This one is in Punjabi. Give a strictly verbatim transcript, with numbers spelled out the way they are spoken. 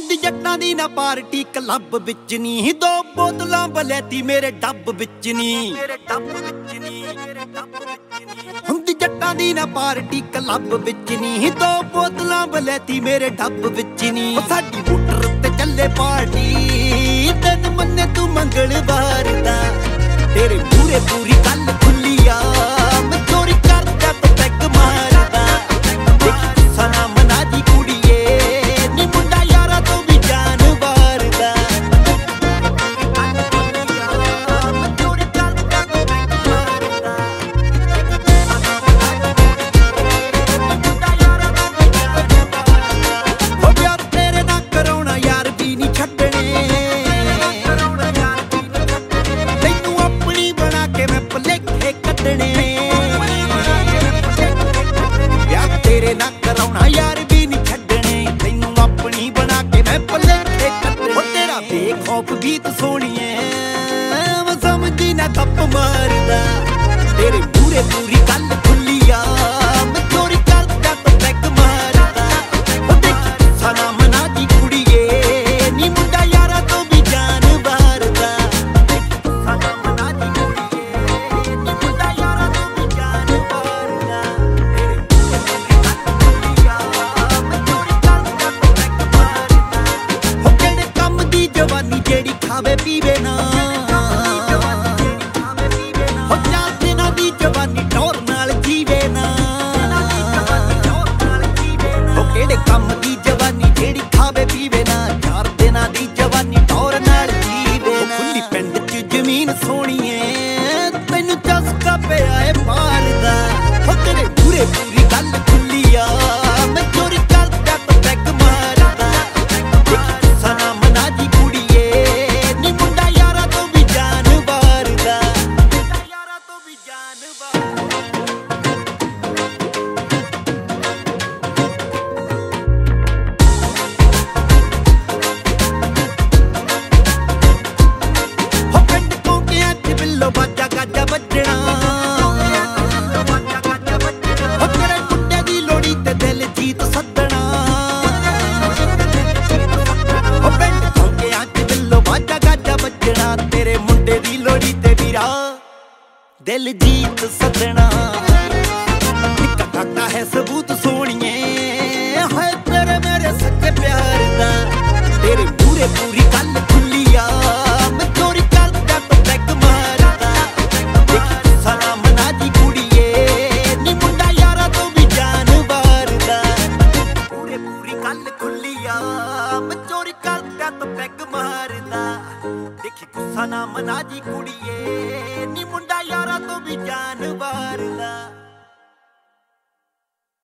ਹੁੰਦੀ ਜੱਟਾਂ ਦੀ ਨਾ ਪਾਰਟੀ ਕਲੱਬ ਵਿੱਚ ਨੀ, ਦੋ ਬੋਤਲਾਂ ਬਲੈਤੀ ਮੇਰੇ ਡੱਬ ਵਿੱਚ ਨੀ, ਮੇਰੇ ਡੱਬ ਵਿੱਚ ਨੀ, ਮੇਰੇ ਡੱਬ ਵਿੱਚ ਨੀ। ਹੁੰਦੀ ਜੱਟਾਂ ਦੀ ਨਾ ਪਾਰਟੀ ਕਲੱਬ ਵਿੱਚ ਨੀ, ਦੋ ਬੋਤਲਾਂ ਬਲੈਤੀ ਮੇਰੇ ਡੱਬ ਵਿੱਚ ਨੀ। ਸਾਡੀ ਮੋਟਰ ਤੇ ਚੱਲੇ ਪਾਰਟੀ, ਤੈਨੂੰ ਮੰਨੇ ਤੂੰ ਮੰਗਲਵਾਰ ਦਾ, ਤੇਰੇ ਮੂਹਰੇ ਪੂਰੀ ਗੱਲ ਖੁੱਲੀ ਆ, ਮੈਂ ਚੋਰੀ ਕਰਦਾ ਤੇ ਪੈਗ ਮਾਰਦਾ। ਦੇਖੀ ਸਨਾ ਮਨਾ ਦੀ ਕੁੜੀਏ, ਨੀ ਮੁੰਡਾ ਯਾਰਾਂ ਤੋਂ ਵੀ ਜਾਨ ਵਾਰਦਾ। ਮੈਂ ਚੋਰੀ ਕਰਦਾ ਤੇ ਪੈਗ ਮਾਰਦਾ, ਮੁੰਡਾ ਯਾਰਾਂ ਤੋਂ ਵੀ ਜਾਨ ਵਾਰਦਾ। ਹੋ ਪਿਆਰ ਤੇਰੇ ਨਾਲ ਕਰਾਉਣਾ ਯਾਰ ਵੀ ਨੀ ਛੱਡਣੇ, ਤੈਨੂੰ ਆਪਣੀ ਬਣਾ ਕੇ ਮੈਂ ਭੁਲੇਖੇ ਕੱਢਣੇ। ਵਿਆਹ ਤੇਰੇ ਨਾਲ ਕਰਾਉਣਾ ਯਾਰ ਵੀ ਨੀ ਛੱਡਣੇ, ਤੈਨੂੰ ਆਪਣੀ ਬਣਾ ਕੇ ਮੈਂ ਭੁਲੇਖੇ ਕੱਢਣੇ। ਹੋ ਤੇਰਾ ਬੇਖੌਫ ਗੀਤ ਸੋਹਣੀਏ, ਮੈਂ ਸਮਝੀ ਨਾ ਗੱਪ ਮਾਰਦਾ, ਤੇਰੇ ਮੂਹਰੇ ਪੂਰੀ ਗੱਲ ਖੁੱਲੀ ਆ, ਮੈਂ ਚੋਰੀ ਕਰਦਾ ਤੇ ਪੈਗ ਮਾਰਦਾ। ਹੋ ਦੇਖੀ ਸਨਾ ਮਨਾ ਦੀ ਕੁੜੀਏ, ਨੀ ਮੁੰਡਾ ਯਾਰਾਂ ਤੋਂ ਵੀ ਜਾਨ ਵਾਰਦਾ। ਸਨਾ ਮਨਾ ਦੀ ਕੁੜੀਏ, ਨੀ ਮੁੰਡਾ ਯਾਰਾਂ ਤੋਂ ਵੀ ਜਾਨ ਵਾਰਦਾ। ਤੇਰੇ ਮੂਹਰੇ ਪੂਰੀ ਗੱਲ ਖੁੱਲੀ ਆ, ਮੈਂ ਚੋਰੀ ਕਰਦਾ ਤੇ ਪੈਗ ਮਾਰਦਾ। ਹੋ ਕਿਹੜੇ ਕੰਮ ਦੀ ਜਵਾਨੀ ਜਿਹੜੀ ਖਾਵੇ ਪੀਵੇ ਨਾ, ਹੋ ਚਾਰ ਦਿਨਾਂ ਦੀ ਜਵਾਨੀ ਟੌਰ ਨਾਲ ਜੀਵੇ ਨਾ। ਹੋ ਕਿਹੜੇ ਕੰਮ ਦੀ ਜਵਾਨੀ ਜਿਹੜੀ ਖਾਵੇ ਪੀਵੇ ਨਾ, ਚਾਰ ਦਿਨਾਂ ਦੀ ਜਵਾਨੀ ਟੌਰ ਨਾਲ ਜੀਵੇ ਨਾ। ਖੁੱਲੀ ਪਿੰਡ 'ਚ ਜ਼ਮੀਨ ਸੋਹਣੀਏ, ਤੈਨੂੰ ਚਸਕਾ ਪਿਆ ਏ ਪਾਰ ਦਾ। ਹੋ ਤੇਰੇ ਮੂਹਰੇ ਪੂਰੀ ਗੱਲ ਖੁੱਲੀ ਆ, ਮੈਂ ਚੋਰੀ ਕਰਦਾ ਤੇ ਪੈਗ ਮਾਰਦਾ। ਦੇਖੀ ਸਨਾ ਮਨਾ ਦੀ ਕੁੜੀਏ, ਨੀ ਮੁੰਡਾ ਯਾਰਾਂ ਤੋਂ ਵੀ ਜਾਨ ਵਾਰਦਾ, ਯਾਰਾਂ ਤੋਂ ਵੀ ਜਾਨ ਵਾਰਦਾ। ਹੋ ਪਿੰਡ ਕੋਕਿਆਂ 'ਚ ਬਿੱਲੋ ਬਾਜਾ ਗਾਜਾ ਵੱਜਣਾ, ਹੋ ਤੇਰੇ ਮੁੰਡੇ ਦੀ ਲੋੜੀ ਤੇ ਦਿਲਜੀਤ ਸੱਦਣਾ। ਹੋ ਪਿੰਡ ਕੋਕਿਆਂ 'ਚ ਬਿੱਲੋ ਬਾਜਾ ਗਾਜਾ ਵੱਜਣਾ, ਤੇਰੇ ਮੁੰਡੇ ਦੀ ਲੋੜੀ ਤੇ ਵੀਰਾ ਦਿਲਜੀਤ ਸੱਦਣਾ। ਨਿੱਕਾ ਕਾਕਾ ਹੈ ਸਬੂਤ ਸੋਹਣੀਏ, ਹਾਏ ਤੇਰੇ ਮੇਰੇ ਸੱਚੇ ਪਿਆਰ ਦਾ, ਤੇਰੇ ਮੂਹਰੇ ਪੂਰੀ ਗੱਲ ਖੁੱਲੀ ਆ, ਮੈਂ ਚੋਰੀ ਕਰਦਾ ਤੇ ਪੈਗ ਮਾਰਦਾ। ਦੇਖੀ ਸਨਾ ਮਨਾ ਦੀ ਕੁੜੀਏ, ਨੀ ਮੁੰਡਾ ਯਾਰਾਂ ਤੋਂ ਵੀ ਜਾਨ ਵਾਰਦਾ। ਮੂਹਰੇ ਪੂਰੀ ਗੱਲ ਖੁੱਲੀ ਆ, ਮੈਂ ਚੋਰੀ ਕਰਦਾ ਤੇ ਪੈਗ ਮਾਰਦਾ। ਦੇਖੀ ਸਨਾ ਮਨਾ ਦੀ ਕੁੜੀਏ, ਨੀ ਮੁੰਡਾ ਯਾਰਾਂ ਤੋਂ ਵੀ ਜਾਨ